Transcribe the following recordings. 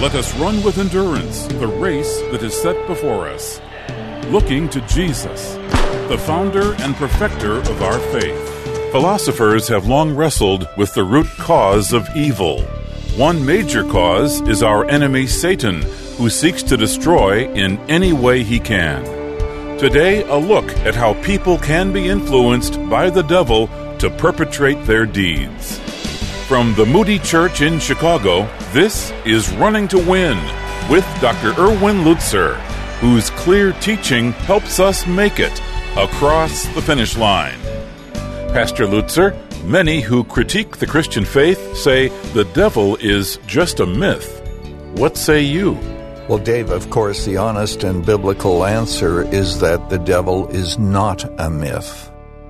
Let us run with endurance the race that is set before us, looking to Jesus, the founder and perfecter of our faith. Philosophers have long wrestled with the root cause of evil. One major cause is our enemy Satan, who seeks to destroy in any way he can. Today, a look at how people can be influenced by the devil to perpetrate their deeds. From the Moody Church in Chicago, this is Running to Win with Dr. Erwin Lutzer, whose clear teaching helps us make it across the finish line. Pastor Lutzer, many who critique the Christian faith say the devil is just a myth. What say you? Well, Dave, of course, the honest and biblical answer is that the devil is not a myth.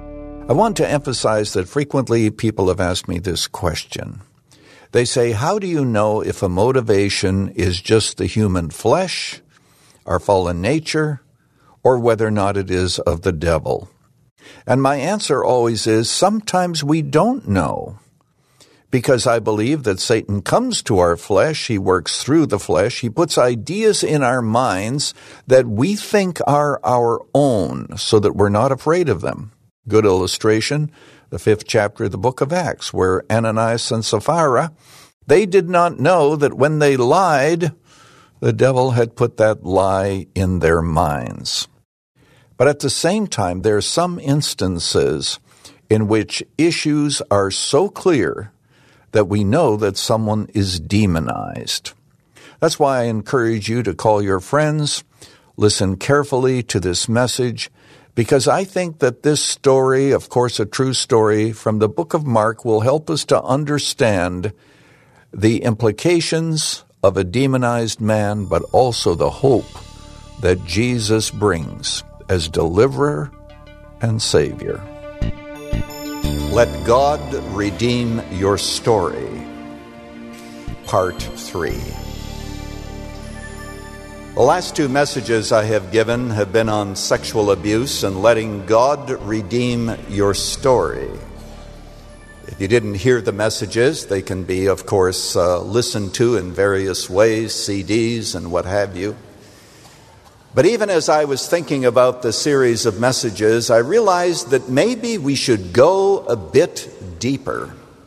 I want to emphasize that frequently people have asked me this question. They say, how do you know if a motivation is just the human flesh, our fallen nature, or whether or not it is of the devil? And my answer always is, sometimes we don't know. Because I believe that Satan comes to our flesh, he works through the flesh, he puts ideas in our minds that we think are our own, so that we're not afraid of them. Good illustration, the 5th chapter of the book of Acts, where Ananias and Sapphira, they did not know that when they lied, the devil had put that lie in their minds. But at the same time, there are some instances in which issues are so clear that we know that someone is demonized. That's why I encourage you to call your friends, listen carefully to this message, because I think that this story, of course a true story from the book of Mark, will help us to understand the implications of a demonized man, but also the hope that Jesus brings as deliverer and Savior. Let God redeem your story. Part 3. The last 2 messages I have given have been on sexual abuse and letting God redeem your story. If you didn't hear the messages, they can be, of course, listened to in various ways, CDs and what have you. But even as I was thinking about the series of messages, I realized that maybe we should go a bit deeper.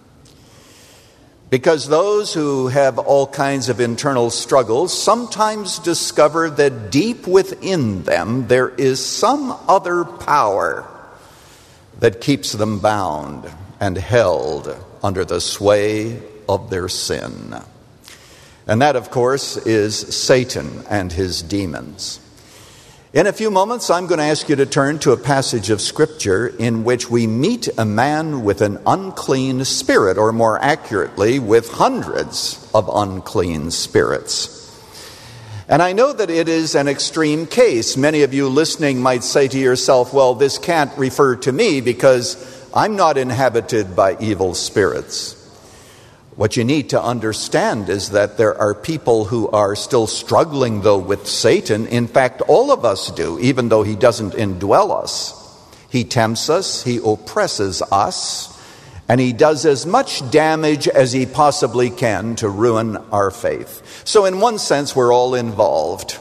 Because those who have all kinds of internal struggles sometimes discover that deep within them there is some other power that keeps them bound and held under the sway of their sin. And that, of course, is Satan and his demons. In a few moments, I'm going to ask you to turn to a passage of Scripture in which we meet a man with an unclean spirit, or more accurately, with hundreds of unclean spirits. And I know that it is an extreme case. Many of you listening might say to yourself, well, this can't refer to me because I'm not inhabited by evil spirits. What you need to understand is that there are people who are still struggling, though, with Satan. In fact, all of us do, even though he doesn't indwell us. He tempts us, he oppresses us, and he does as much damage as he possibly can to ruin our faith. So in one sense, we're all involved.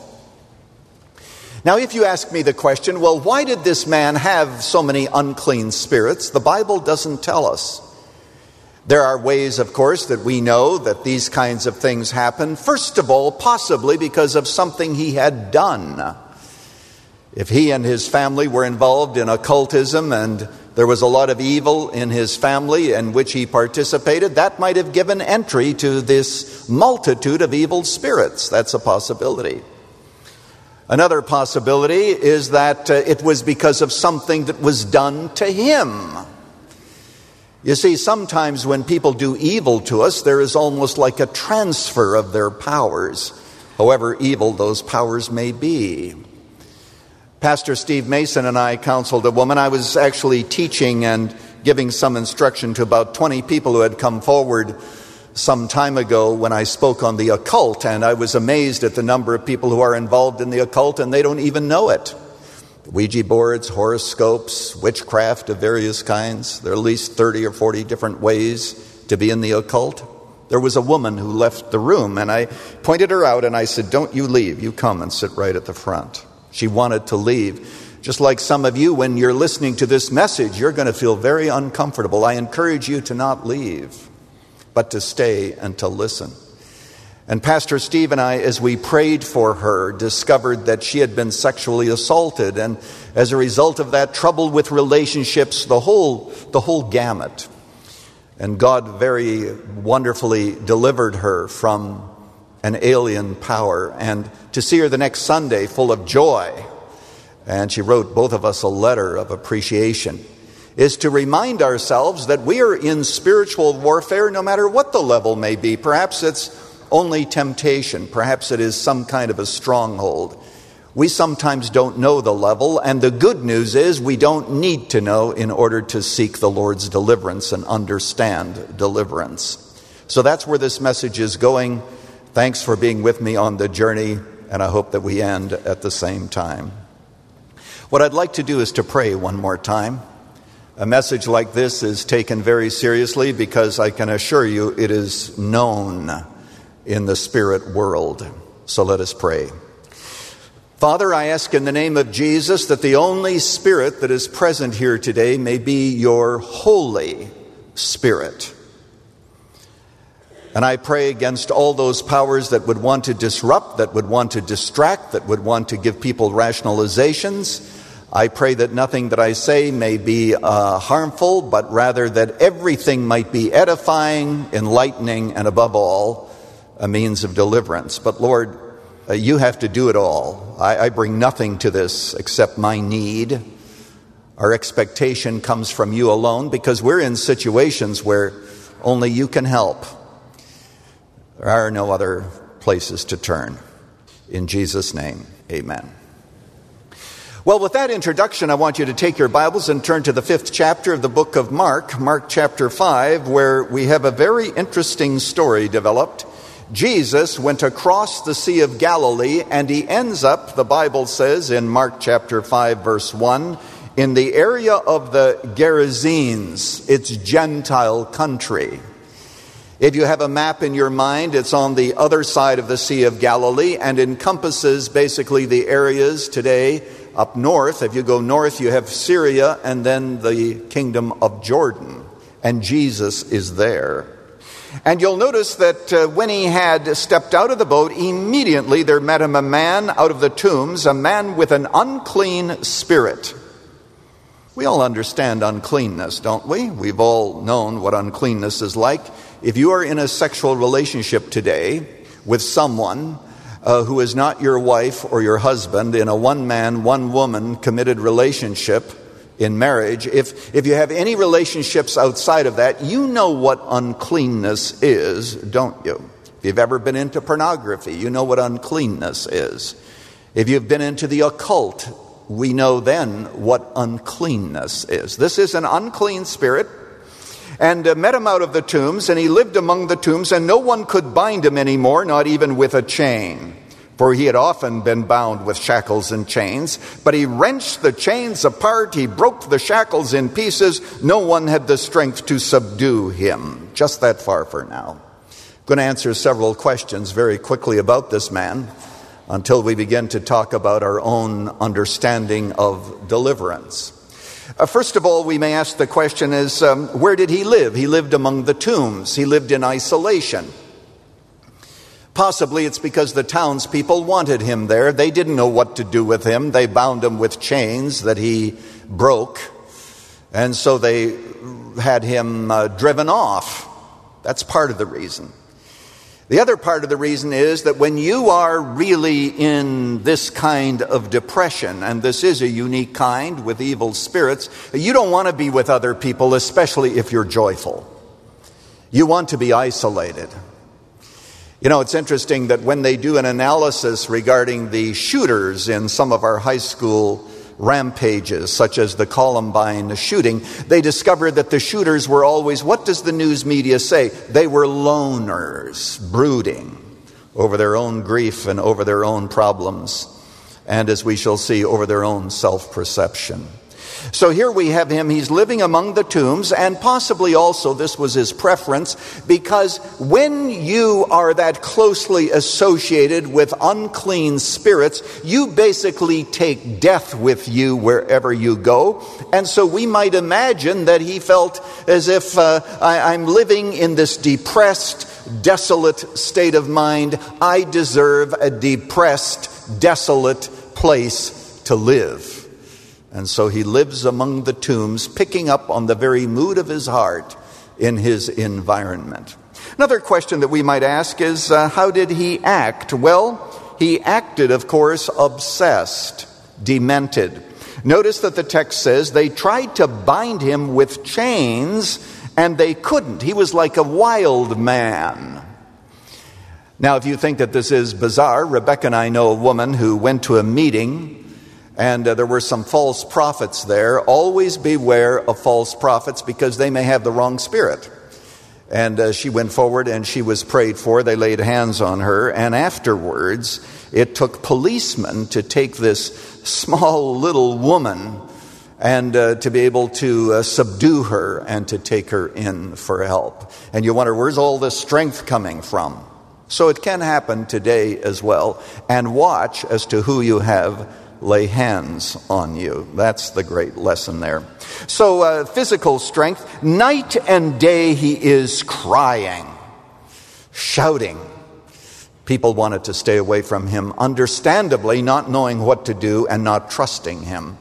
Now, if you ask me the question, well, why did this man have so many unclean spirits? The Bible doesn't tell us. There are ways, of course, that we know that these kinds of things happen. First of all, possibly because of something he had done. If he and his family were involved in occultism and there was a lot of evil in his family in which he participated, that might have given entry to this multitude of evil spirits. That's a possibility. Another possibility is that it was because of something that was done to him. You see, sometimes when people do evil to us, there is almost like a transfer of their powers, however evil those powers may be. Pastor Steve Mason and I counseled a woman. I was actually teaching and giving some instruction to about 20 people who had come forward some time ago when I spoke on the occult, and I was amazed at the number of people who are involved in the occult and they don't even know it. Ouija boards, horoscopes, witchcraft of various kinds. There are at least 30 or 40 different ways to be in the occult. There was a woman who left the room, and I pointed her out, and I said, "Don't you leave. You come and sit right at the front." She wanted to leave. Just like some of you, when you're listening to this message, you're going to feel very uncomfortable. I encourage you to not leave, but to stay and to listen. And Pastor Steve and I, as we prayed for her, discovered that she had been sexually assaulted, and as a result of that, troubled with relationships, the whole gamut. And God very wonderfully delivered her from an alien power. And to see her the next Sunday full of joy, and she wrote both of us a letter of appreciation, is to remind ourselves that we are in spiritual warfare no matter what the level may be. Perhaps it's only temptation. Perhaps it is some kind of a stronghold. We sometimes don't know the level, and the good news is we don't need to know in order to seek the Lord's deliverance and understand deliverance. So that's where this message is going. Thanks for being with me on the journey, and I hope that we end at the same time. What I'd like to do is to pray one more time. A message like this is taken very seriously because I can assure you it is known in the spirit world. So let us pray. Father, I ask in the name of Jesus that the only Spirit that is present here today may be your Holy Spirit. And I pray against all those powers that would want to disrupt, that would want to distract, that would want to give people rationalizations. I pray that nothing that I say may be harmful, but rather that everything might be edifying, enlightening, and above all, a means of deliverance. But Lord, you have to do it all. I bring nothing to this except my need. Our expectation comes from you alone because we're in situations where only you can help. There are no other places to turn. In Jesus' name, amen. Well, with that introduction, I want you to take your Bibles and turn to the 5th chapter of the book of Mark, Mark chapter 5, where we have a very interesting story developed. Jesus went across the Sea of Galilee, and he ends up, the Bible says in Mark chapter 5, verse 1, in the area of the Gerasenes. It's Gentile country. If you have a map in your mind, it's on the other side of the Sea of Galilee and encompasses basically the areas today up north. If you go north, you have Syria and then the kingdom of Jordan, and Jesus is there. And you'll notice that when he had stepped out of the boat, immediately there met him a man out of the tombs, a man with an unclean spirit. We all understand uncleanness, don't we? We've all known what uncleanness is like. If you are in a sexual relationship today with someone who is not your wife or your husband, in a one-man, one-woman committed relationship, in marriage, if you have any relationships outside of that, you know what uncleanness is, don't you? If you've ever been into pornography, you know what uncleanness is. If you've been into the occult, we know then what uncleanness is. This is an unclean spirit, and met him out of the tombs, and he lived among the tombs, and no one could bind him anymore, not even with a chain. For he had often been bound with shackles and chains, but he wrenched the chains apart, he broke the shackles in pieces. No one had the strength to subdue him. Just that far for now. I'm going to answer several questions very quickly about this man until we begin to talk about our own understanding of deliverance. First of all, we may ask the question is, where did he live? He lived among the tombs. He lived in isolation. Possibly it's because the townspeople wanted him there. They didn't know what to do with him. They bound him with chains that he broke. And so they had him driven off. That's part of the reason. The other part of the reason is that when you are really in this kind of depression, and this is a unique kind with evil spirits, you don't want to be with other people, especially if you're joyful. You want to be isolated. You know, it's interesting that when they do an analysis regarding the shooters in some of our high school rampages, such as the Columbine shooting, they discovered that the shooters were always, what does the news media say? They were loners, brooding over their own grief and over their own problems, and as we shall see, over their own self-perception. So here we have him, he's living among the tombs, and possibly also this was his preference, because when you are that closely associated with unclean spirits, you basically take death with you wherever you go. And so we might imagine that he felt as if I'm living in this depressed, desolate state of mind. I deserve a depressed, desolate place to live. And so he lives among the tombs, picking up on the very mood of his heart in his environment. Another question that we might ask is, how did he act? Well, he acted, of course, obsessed, demented. Notice that the text says they tried to bind him with chains, and they couldn't. He was like a wild man. Now, if you think that this is bizarre, Rebecca and I know a woman who went to a meeting, and there were some false prophets there. Always beware of false prophets, because they may have the wrong spirit. And she went forward and she was prayed for. They laid hands on her. And afterwards, it took policemen to take this small little woman and to be able to subdue her and to take her in for help. And you wonder, where's all this strength coming from? So it can happen today as well. And watch as to who you have lay hands on you. That's the great lesson there. So physical strength, night and day he is crying, shouting. People wanted to stay away from him, understandably not knowing what to do and not trusting him.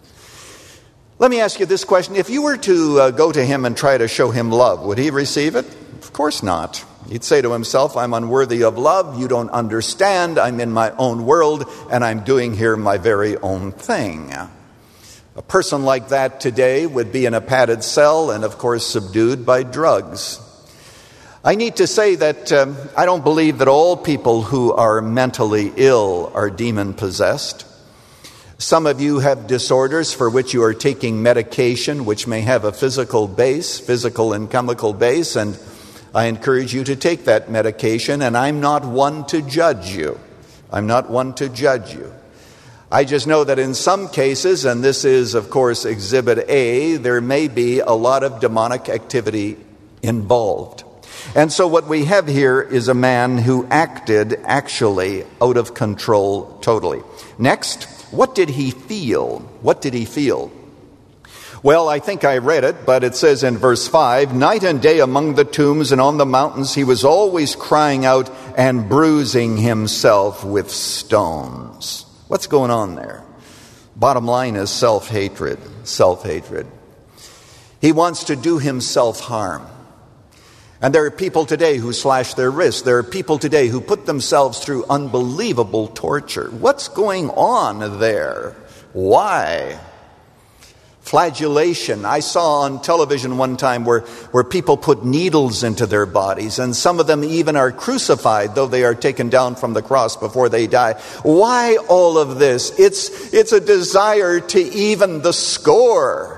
Let me ask you this question. If you were to go to him and try to show him love, would he receive it? Of course not. He'd say to himself, I'm unworthy of love, you don't understand, I'm in my own world, and I'm doing here my very own thing. A person like that today would be in a padded cell and, of course, subdued by drugs. I need to say that I don't believe that all people who are mentally ill are demon-possessed. Some of you have disorders for which you are taking medication, which may have a physical and chemical base, and I encourage you to take that medication, and I'm not one to judge you. I'm not one to judge you. I just know that in some cases, and this is, of course, Exhibit A, there may be a lot of demonic activity involved. And so what we have here is a man who acted actually out of control totally. Next, what did he feel? What did he feel? Well, I think I read it, but it says in verse 5, night and day among the tombs and on the mountains, he was always crying out and bruising himself with stones. What's going on there? Bottom line is self-hatred. Self-hatred. He wants to do himself harm. And there are people today who slash their wrists. There are people today who put themselves through unbelievable torture. What's going on there? Why? Flagellation. I saw on television one time where people put needles into their bodies, and some of them even are crucified, though they are taken down from the cross before they die. Why all of this? It's a desire to even the score.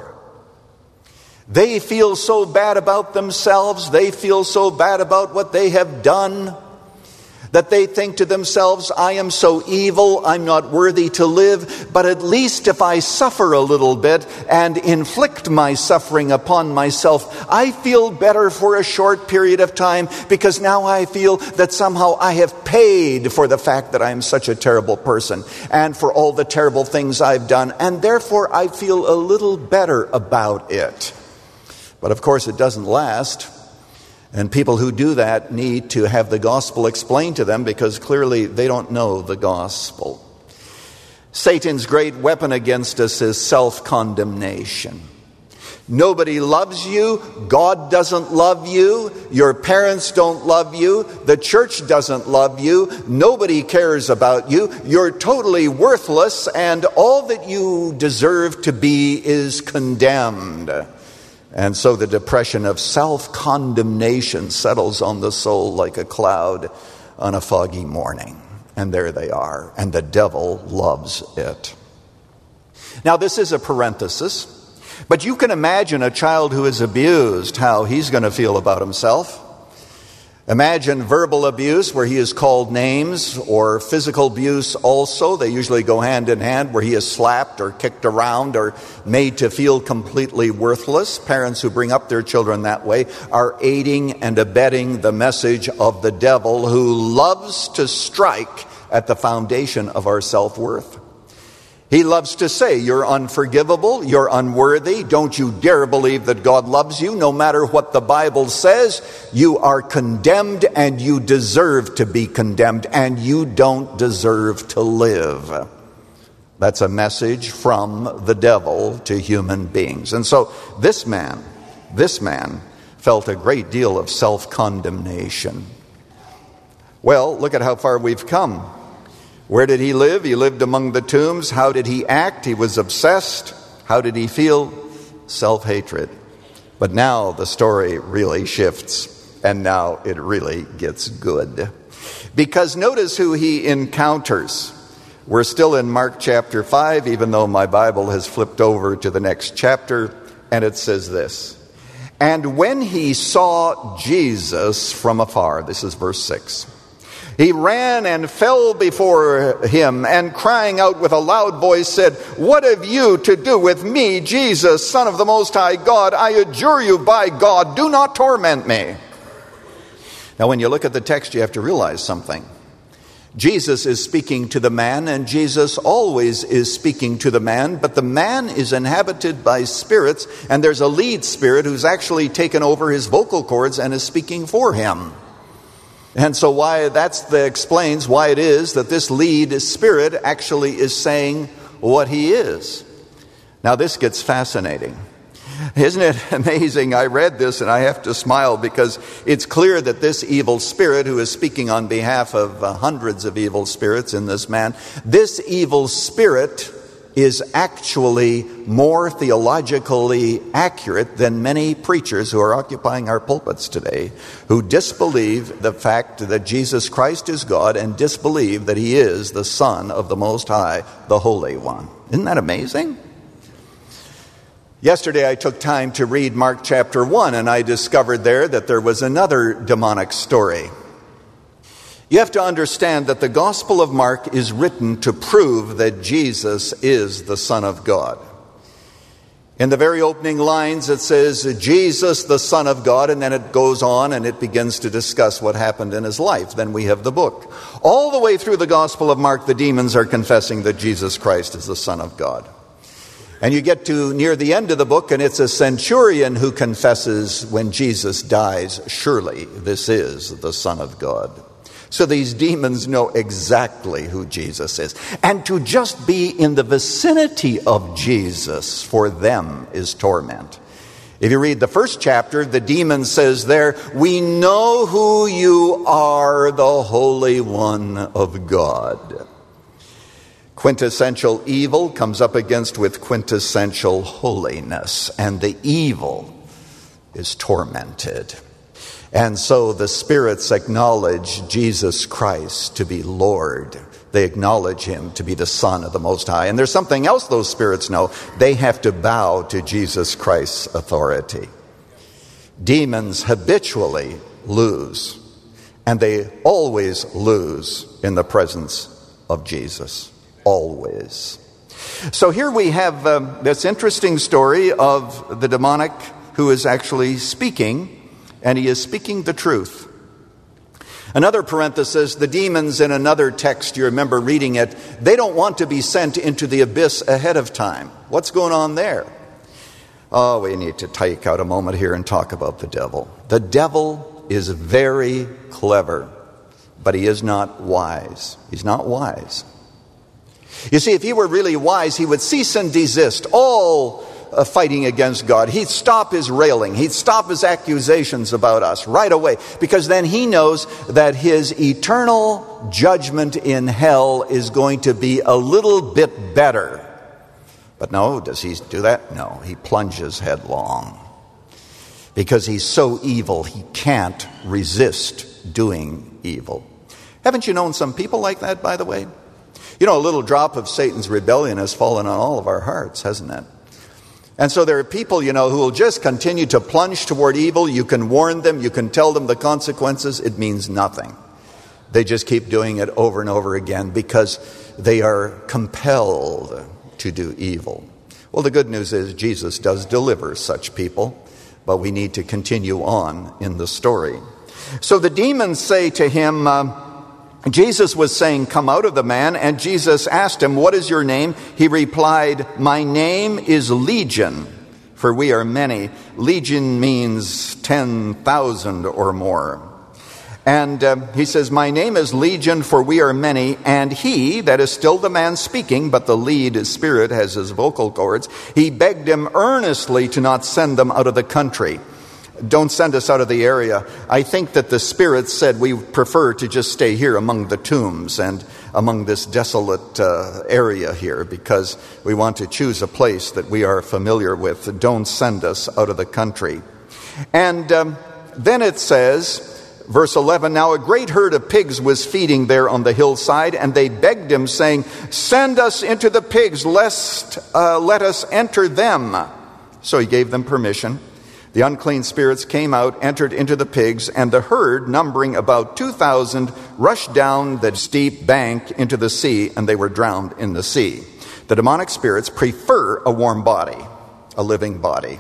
They feel so bad about themselves, they feel so bad about what they have done, that they think to themselves, I am so evil, I'm not worthy to live, but at least if I suffer a little bit and inflict my suffering upon myself, I feel better for a short period of time, because now I feel that somehow I have paid for the fact that I am such a terrible person and for all the terrible things I've done, and therefore I feel a little better about it. But of course it doesn't last. And people who do that need to have the gospel explained to them, because clearly they don't know the gospel. Satan's great weapon against us is self-condemnation. Nobody loves you. God doesn't love you. Your parents don't love you. The church doesn't love you. Nobody cares about you. You're totally worthless, and all that you deserve to be is condemned. And so the depression of self-condemnation settles on the soul like a cloud on a foggy morning. And there they are. And the devil loves it. Now, this is a parenthesis. But you can imagine a child who is abused, how he's going to feel about himself. Imagine verbal abuse where he is called names, or physical abuse also. They usually go hand in hand, where he is slapped or kicked around or made to feel completely worthless. Parents who bring up their children that way are aiding and abetting the message of the devil, who loves to strike at the foundation of our self-worth. He loves to say, you're unforgivable, you're unworthy, don't you dare believe that God loves you. No matter what the Bible says, you are condemned and you deserve to be condemned, and you don't deserve to live. That's a message from the devil to human beings. And so this man felt a great deal of self-condemnation. Well, look at how far we've come. Where did he live? He lived among the tombs. How did he act? He was obsessed. How did he feel? Self-hatred. But now the story really shifts, and now it really gets good. Because notice who he encounters. We're still in Mark chapter 5, even though my Bible has flipped over to the next chapter, and it says this. And when he saw Jesus from afar, this is verse 6, he ran and fell before him, and crying out with a loud voice said, what have you to do with me, Jesus, Son of the Most High God? I adjure you by God, do not torment me. Now when you look at the text, you have to realize something. Jesus is speaking to the man, and Jesus always is speaking to the man, but the man is inhabited by spirits, and there's a lead spirit who's actually taken over his vocal cords and is speaking for him. And so explains why it is that this lead spirit actually is saying what he is. Now this gets fascinating. Isn't it amazing? I read this and I have to smile, because it's clear that this evil spirit, who is speaking on behalf of hundreds of evil spirits in this man, this evil spirit is actually more theologically accurate than many preachers who are occupying our pulpits today, who disbelieve the fact that Jesus Christ is God and disbelieve that he is the Son of the Most High, the Holy One. Isn't that amazing? Yesterday I took time to read Mark chapter 1, and I discovered there that there was another demonic story. You have to understand that the Gospel of Mark is written to prove that Jesus is the Son of God. In the very opening lines it says, Jesus, the Son of God, and then it goes on and it begins to discuss what happened in his life. Then we have the book. All the way through the Gospel of Mark, the demons are confessing that Jesus Christ is the Son of God. And you get to near the end of the book, and it's a centurion who confesses when Jesus dies, surely this is the Son of God. So these demons know exactly who Jesus is. And to just be in the vicinity of Jesus for them is torment. If you read the first chapter, the demon says there, we know who you are, the Holy One of God. Quintessential evil comes up against with quintessential holiness, and the evil is tormented. And so the spirits acknowledge Jesus Christ to be Lord. They acknowledge him to be the Son of the Most High. And there's something else those spirits know. They have to bow to Jesus Christ's authority. Demons habitually lose, and they always lose in the presence of Jesus. Always. So here we have this interesting story of the demonic who is actually speaking, and he is speaking the truth. Another parenthesis, the demons in another text, you remember reading it, they don't want to be sent into the abyss ahead of time. What's going on there? Oh, we need to take out a moment here and talk about the devil. The devil is very clever, but he is not wise. He's not wise. You see, if he were really wise, he would cease and desist all fighting against God. He'd stop his railing. He'd stop his accusations about us right away, because then he knows that his eternal judgment in hell is going to be a little bit better. But no, does he do that? No, he plunges headlong. Because he's so evil, he can't resist doing evil. Haven't you known some people like that, by the way? You know, a little drop of Satan's rebellion has fallen on all of our hearts, hasn't it? And so there are people, who will just continue to plunge toward evil. You can warn them. You can tell them the consequences. It means nothing. They just keep doing it over and over again because they are compelled to do evil. Well, the good news is Jesus does deliver such people, but we need to continue on in the story. So the demons say to him, Jesus was saying, "Come out of the man," and Jesus asked him, "What is your name?" He replied, "My name is Legion, for we are many." Legion means 10,000 or more. And he says, "My name is Legion, for we are many." And he, that is still the man speaking, but the lead spirit has his vocal cords, he begged him earnestly to not send them out of the country. Don't send us out of the area. I think that the spirits said we prefer to just stay here among the tombs and among this desolate area here, because we want to choose a place that we are familiar with. Don't send us out of the country. And then it says, verse 11, "Now a great herd of pigs was feeding there on the hillside, and they begged him, saying, 'Send us into the pigs, lest let us enter them.' So he gave them permission. The unclean spirits came out, entered into the pigs, and the herd, numbering about 2,000, rushed down the steep bank into the sea, and they were drowned in the sea." The demonic spirits prefer a warm body, a living body.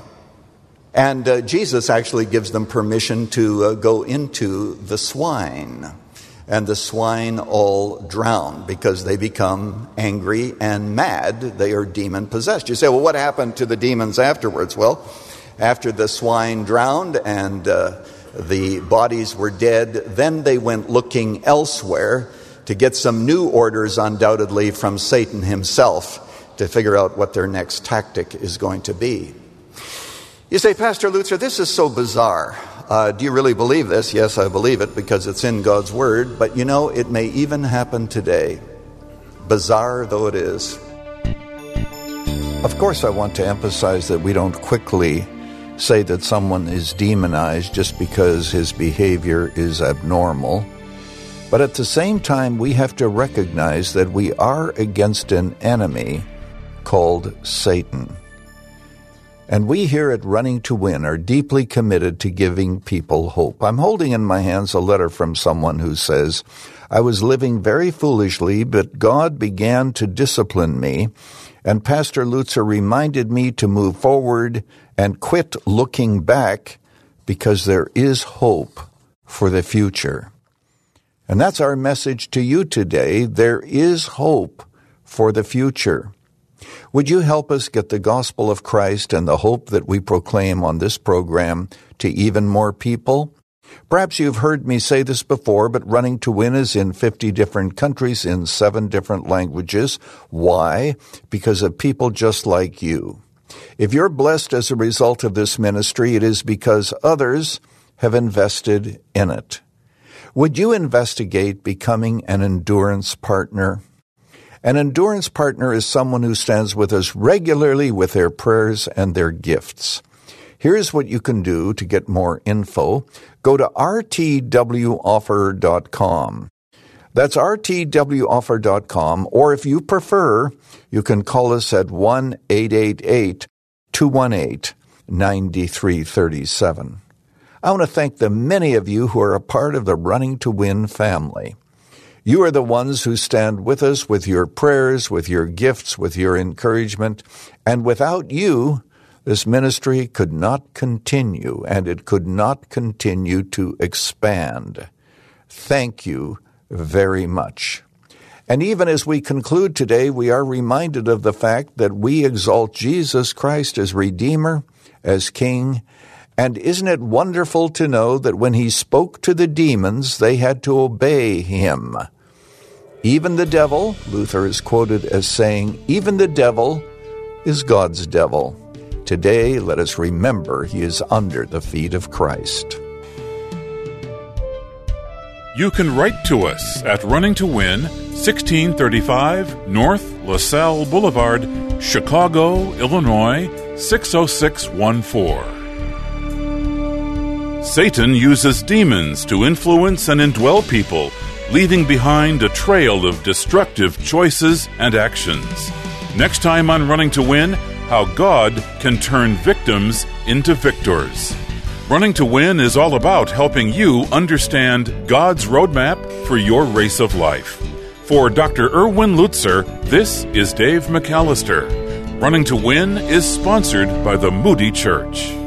And Jesus actually gives them permission to go into the swine. And the swine all drown because they become angry and mad. They are demon-possessed. You say, well, what happened to the demons afterwards? Well, after the swine drowned and the bodies were dead, then they went looking elsewhere to get some new orders, undoubtedly, from Satan himself to figure out what their next tactic is going to be. You say, Pastor Lutzer, this is so bizarre. Do you really believe this? Yes, I believe it because it's in God's Word. But it may even happen today, bizarre though it is. Of course, I want to emphasize that we don't quickly say that someone is demonized just because his behavior is abnormal. But at the same time, we have to recognize that we are against an enemy called Satan. And we here at Running to Win are deeply committed to giving people hope. I'm holding in my hands a letter from someone who says, "I was living very foolishly, but God began to discipline me, and Pastor Lutzer reminded me to move forward and quit looking back because there is hope for the future." And that's our message to you today. There is hope for the future. Would you help us get the gospel of Christ and the hope that we proclaim on this program to even more people? Perhaps you've heard me say this before, but Running to Win is in 50 different countries in 7 different languages. Why? Because of people just like you. If you're blessed as a result of this ministry, it is because others have invested in it. Would you investigate becoming an endurance partner? An endurance partner is someone who stands with us regularly with their prayers and their gifts. Here's what you can do to get more info. Go to rtwoffer.com. That's rtwoffer.com, or if you prefer, you can call us at 1-888-218-9337. I want to thank the many of you who are a part of the Running to Win family. You are the ones who stand with us with your prayers, with your gifts, with your encouragement, and without you, this ministry could not continue, and it could not continue to expand. Thank you very much. And even as we conclude today, we are reminded of the fact that we exalt Jesus Christ as Redeemer, as King. And isn't it wonderful to know that when he spoke to the demons, they had to obey him? Even the devil, Luther is quoted as saying, even the devil is God's devil. Today, let us remember he is under the feet of Christ. You can write to us at Running to Win, 1635 North LaSalle Boulevard, Chicago, Illinois, 60614. Satan uses demons to influence and indwell people, leaving behind a trail of destructive choices and actions. Next time on Running to Win, how God can turn victims into victors. Running to Win is all about helping you understand God's roadmap for your race of life. For Dr. Erwin Lutzer, this is Dave McAllister. Running to Win is sponsored by the Moody Church.